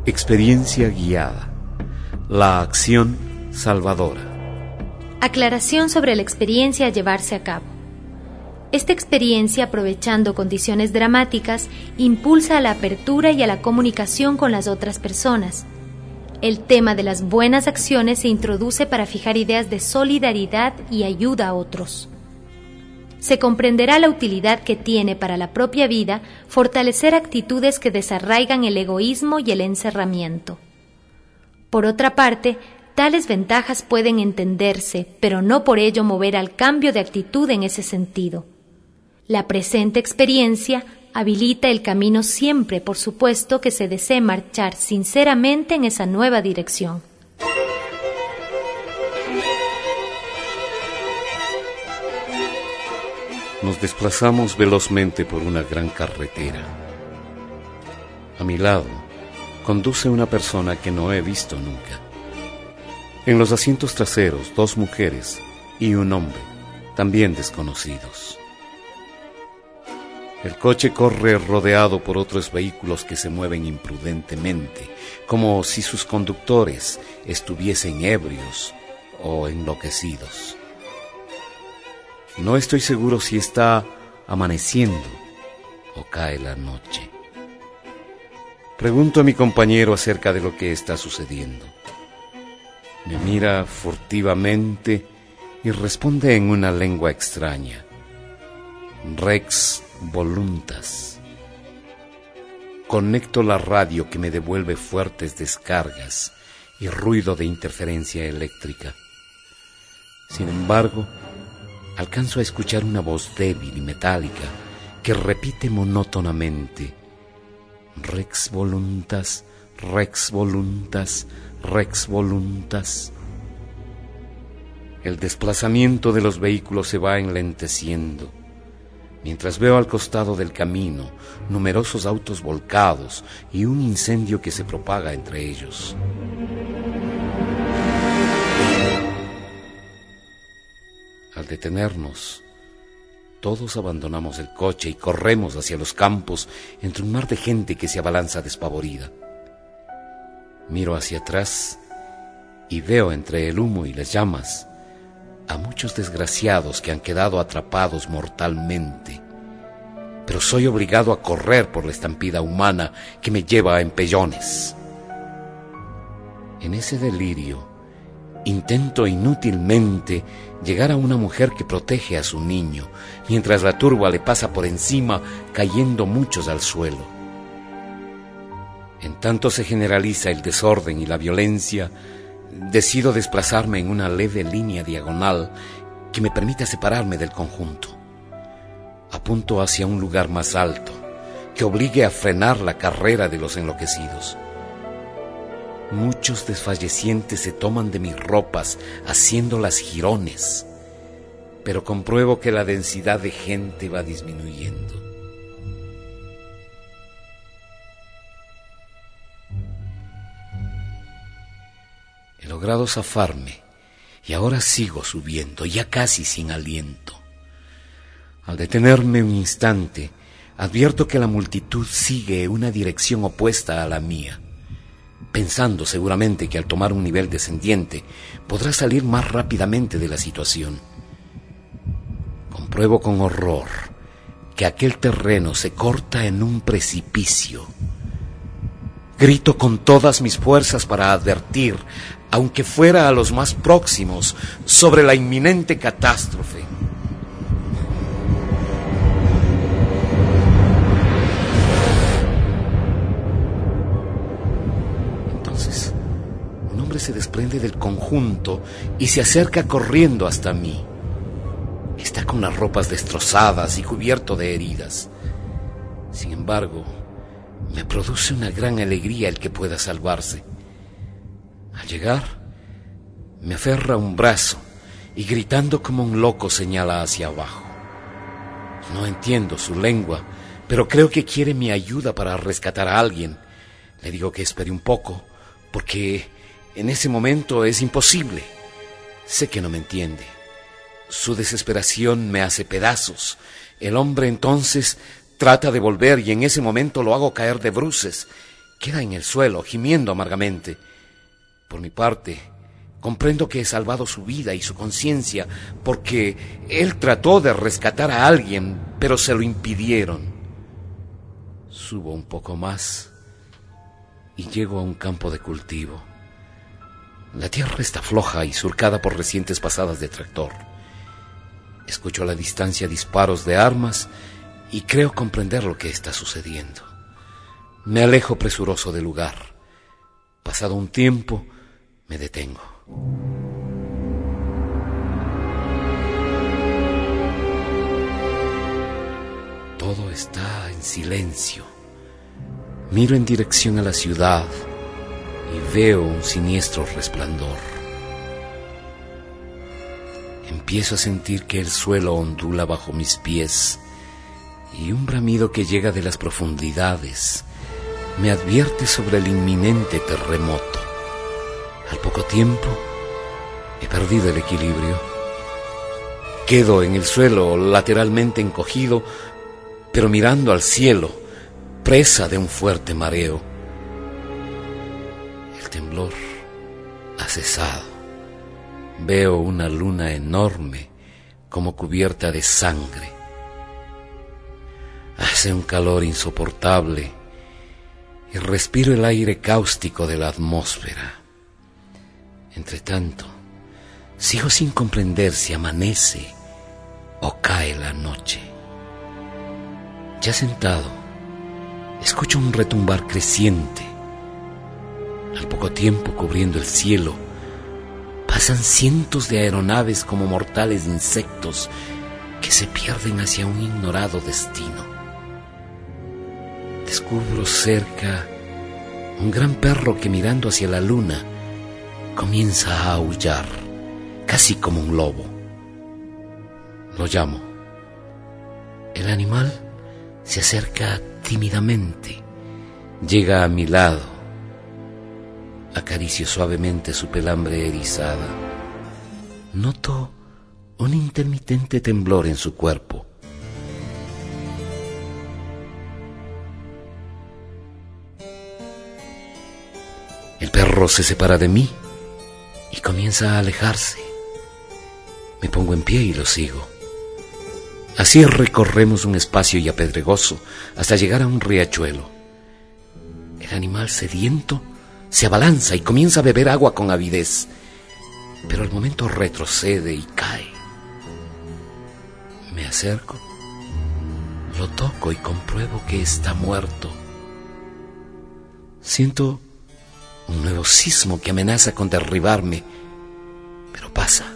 Experiencia guiada. La acción salvadora. Aclaración sobre la experiencia a llevarse a cabo. Esta experiencia, aprovechando condiciones dramáticas, impulsa a la apertura y a la comunicación con las otras personas. El tema de las buenas acciones se introduce para fijar ideas de solidaridad y ayuda a otros. Se comprenderá la utilidad que tiene para la propia vida fortalecer actitudes que desarraigan el egoísmo y el encerramiento. Por otra parte, tales ventajas pueden entenderse, pero no por ello mover al cambio de actitud en ese sentido. La presente experiencia habilita el camino siempre, por supuesto, que se desee marchar sinceramente en esa nueva dirección. Nos desplazamos velozmente por una gran carretera. A mi lado conduce una persona que no he visto nunca. En los asientos traseros, 2 mujeres y un hombre, también desconocidos. El coche corre rodeado por otros vehículos que se mueven imprudentemente, como si sus conductores estuviesen ebrios o enloquecidos. No estoy seguro si está amaneciendo o cae la noche. Pregunto a mi compañero acerca de lo que está sucediendo. Me mira furtivamente y responde en una lengua extraña. Rex voluntas. Conecto la radio que me devuelve fuertes descargas y ruido de interferencia eléctrica. Sin embargo, alcanzo a escuchar una voz débil y metálica que repite monótonamente: Rex voluntas, Rex voluntas, Rex voluntas. El desplazamiento de los vehículos se va enlenteciendo, mientras veo al costado del camino numerosos autos volcados y un incendio que se propaga entre ellos. Al detenernos, todos abandonamos el coche y corremos hacia los campos entre un mar de gente que se abalanza despavorida. Miro hacia atrás y veo entre el humo y las llamas a muchos desgraciados que han quedado atrapados mortalmente, pero soy obligado a correr por la estampida humana que me lleva a empellones. En ese delirio, intento inútilmente llegar a una mujer que protege a su niño, mientras la turba le pasa por encima, cayendo muchos al suelo. En tanto se generaliza el desorden y la violencia, decido desplazarme en una leve línea diagonal que me permita separarme del conjunto. Apunto hacia un lugar más alto, que obligue a frenar la carrera de los enloquecidos. Muchos desfallecientes se toman de mis ropas haciéndolas jirones, pero compruebo que la densidad de gente va disminuyendo. He logrado zafarme y ahora sigo subiendo, ya casi sin aliento. Al detenerme un instante, advierto que la multitud sigue una dirección opuesta a la mía, pensando seguramente que al tomar un nivel descendiente podrá salir más rápidamente de la situación. Compruebo con horror que aquel terreno se corta en un precipicio. Grito con todas mis fuerzas para advertir, aunque fuera a los más próximos, sobre la inminente catástrofe. Entonces, un hombre se desprende del conjunto y se acerca corriendo hasta mí. Está con las ropas destrozadas y cubierto de heridas. Sin embargo, me produce una gran alegría el que pueda salvarse. Al llegar, me aferra a un brazo y gritando como un loco señala hacia abajo. No entiendo su lengua, pero creo que quiere mi ayuda para rescatar a alguien. Le digo que espere un poco, porque en ese momento es imposible. Sé que no me entiende. Su desesperación me hace pedazos. El hombre entonces trata de volver y en ese momento lo hago caer de bruces Queda en el suelo, gimiendo amargamente. Por mi parte, comprendo que he salvado su vida y su conciencia porque él trató de rescatar a alguien, pero se lo impidieron. Subo un poco más y llego a un campo de cultivo. La tierra está floja y surcada por recientes pasadas de tractor. Escucho a la distancia disparos de armas y creo comprender lo que está sucediendo. Me alejo presuroso del lugar. Pasado un tiempo, me detengo. Todo está en silencio. Miro en dirección a la ciudad y veo un siniestro resplandor. Empiezo a sentir que el suelo ondula bajo mis pies y un bramido que llega de las profundidades me advierte sobre el inminente terremoto. Al poco tiempo, he perdido el equilibrio. Quedo en el suelo lateralmente encogido, pero mirando al cielo, presa de un fuerte mareo. El temblor ha cesado. Veo una luna enorme como cubierta de sangre. Hace un calor insoportable y respiro el aire cáustico de la atmósfera. Entretanto, sigo sin comprender si amanece o cae la noche. Ya sentado, escucho un retumbar creciente. Al poco tiempo, cubriendo el cielo, pasan cientos de aeronaves como mortales insectos que se pierden hacia un ignorado destino. Descubro cerca un gran perro que, mirando hacia la luna, comienza a aullar, casi como un lobo. Lo llamo. El animal se acerca tímidamente, llega a mi lado. Acaricio suavemente su pelambre erizada. Noto un intermitente temblor en su cuerpo. El perro se separa de mí y comienza a alejarse. Me pongo en pie y lo sigo. Así recorremos un espacio ya pedregoso hasta llegar a un riachuelo. El animal sediento se abalanza y comienza a beber agua con avidez, pero al momento retrocede y cae. Me acerco, lo toco y compruebo que está muerto. Siento un nuevo sismo que amenaza con derribarme, pero pasa.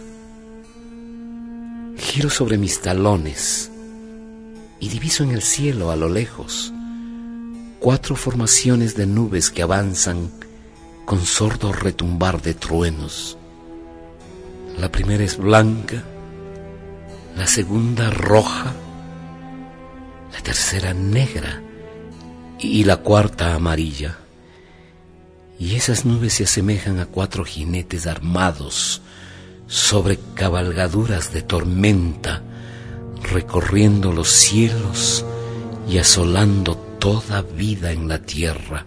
Giro sobre mis talones y diviso en el cielo a lo lejos 4 formaciones de nubes que avanzan con sordo retumbar de truenos. La primera es blanca, la segunda roja, la tercera negra y la cuarta amarilla. Y esas nubes se asemejan a 4 jinetes armados sobre cabalgaduras de tormenta, recorriendo los cielos y asolando toda vida en la tierra.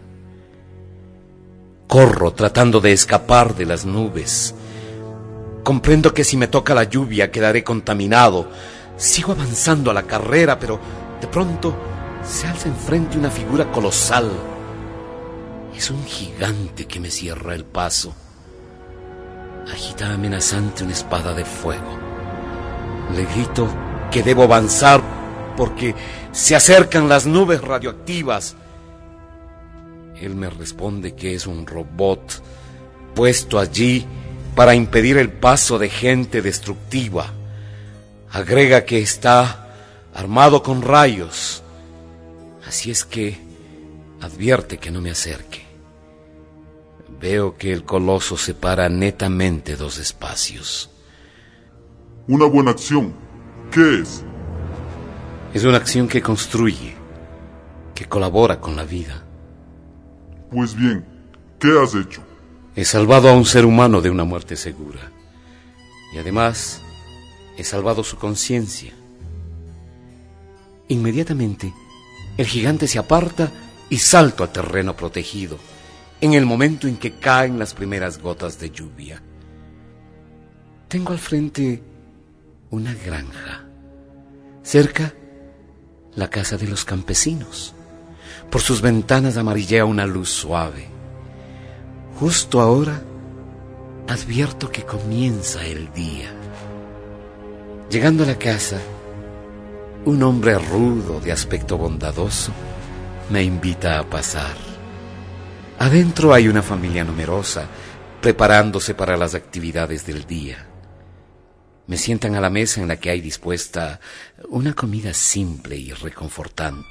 Corro tratando de escapar de las nubes. Comprendo que si me toca la lluvia quedaré contaminado. Sigo avanzando a la carrera, pero de pronto se alza enfrente una figura colosal. Es un gigante que me cierra el paso. Agita amenazante una espada de fuego. Le grito que debo avanzar porque se acercan las nubes radioactivas. Él me responde que es un robot puesto allí para impedir el paso de gente destructiva. Agrega que está armado con rayos. Así es que advierte que no me acerque. Veo que el coloso separa netamente 2 espacios. Una buena acción. ¿Qué es? Es una acción que construye, que colabora con la vida. Pues bien, ¿qué has hecho? He salvado a un ser humano de una muerte segura. Y además, he salvado su conciencia. Inmediatamente, el gigante se aparta y salto al terreno protegido en el momento en que caen las primeras gotas de lluvia. Tengo al frente una granja. Cerca, la casa de los campesinos. Por sus ventanas amarillea una luz suave. Justo ahora, advierto que comienza el día. Llegando a la casa, un hombre rudo de aspecto bondadoso me invita a pasar. Adentro hay una familia numerosa, preparándose para las actividades del día. Me sientan a la mesa en la que hay dispuesta una comida simple y reconfortante.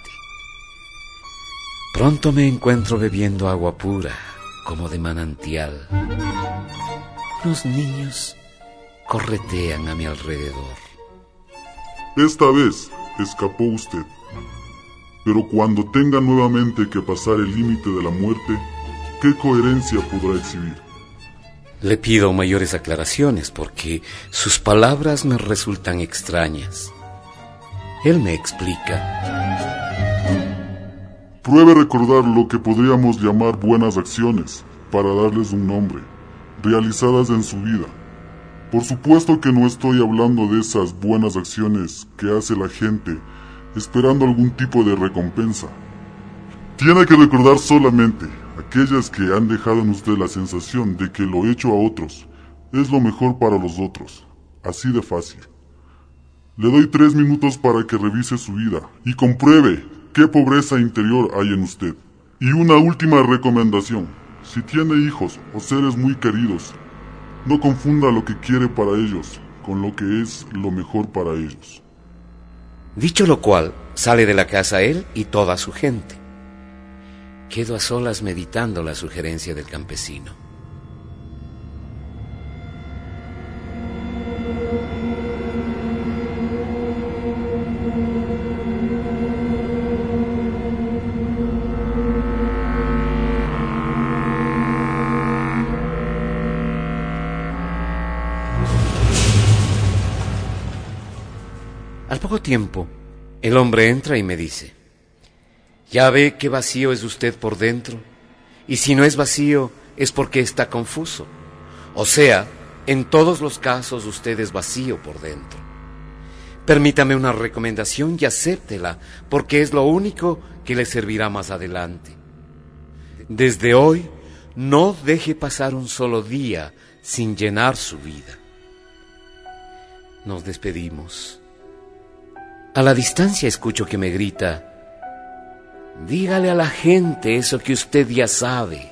Pronto me encuentro bebiendo agua pura, como de manantial. Los niños corretean a mi alrededor. Esta vez escapó usted. Pero cuando tenga nuevamente que pasar el límite de la muerte, ¿qué coherencia podrá exhibir? Le pido mayores aclaraciones porque sus palabras me resultan extrañas. Él me explica. Pruebe recordar lo que podríamos llamar buenas acciones, para darles un nombre, realizadas en su vida. Por supuesto que no estoy hablando de esas buenas acciones que hace la gente esperando algún tipo de recompensa. Tiene que recordar solamente aquellas que han dejado en usted la sensación de que lo hecho a otros es lo mejor para los otros. Así de fácil. Le doy 3 minutos para que revise su vida y compruebe qué pobreza interior hay en usted. Y una última recomendación. Si tiene hijos o seres muy queridos, no confunda lo que quiere para ellos con lo que es lo mejor para ellos. Dicho lo cual, sale de la casa él y toda su gente. Quedo a solas meditando la sugerencia del campesino. Al poco tiempo, el hombre entra y me dice: ¿ya ve qué vacío es usted por dentro? Y si no es vacío, es porque está confuso. O sea, en todos los casos usted es vacío por dentro. Permítame una recomendación y acéptela, porque es lo único que le servirá más adelante. Desde hoy, no deje pasar un solo día sin llenar su vida. Nos despedimos. A la distancia escucho que me grita: dígale a la gente eso que usted ya sabe.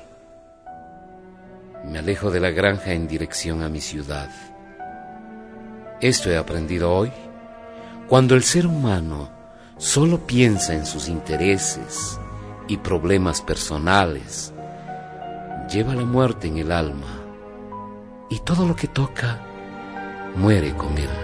Me alejo de la granja en dirección a mi ciudad. Esto he aprendido hoy. Cuando el ser humano solo piensa en sus intereses y problemas personales, lleva la muerte en el alma y todo lo que toca muere con él.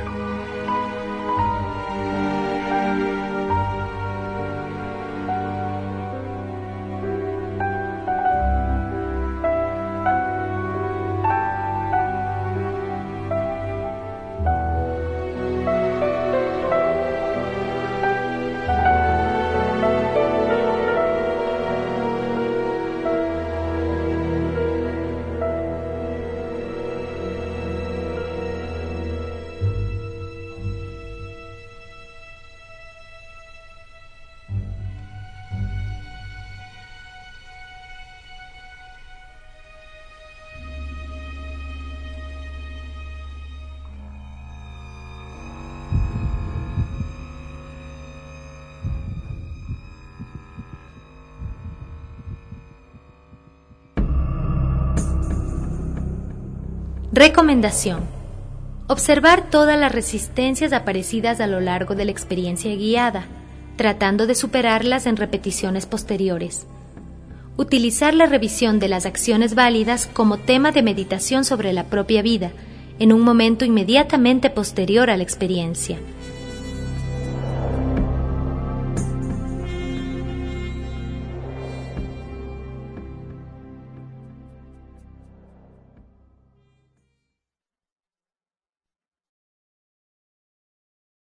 Recomendación: observar todas las resistencias aparecidas a lo largo de la experiencia guiada, tratando de superarlas en repeticiones posteriores. Utilizar la revisión de las acciones válidas como tema de meditación sobre la propia vida, en un momento inmediatamente posterior a la experiencia.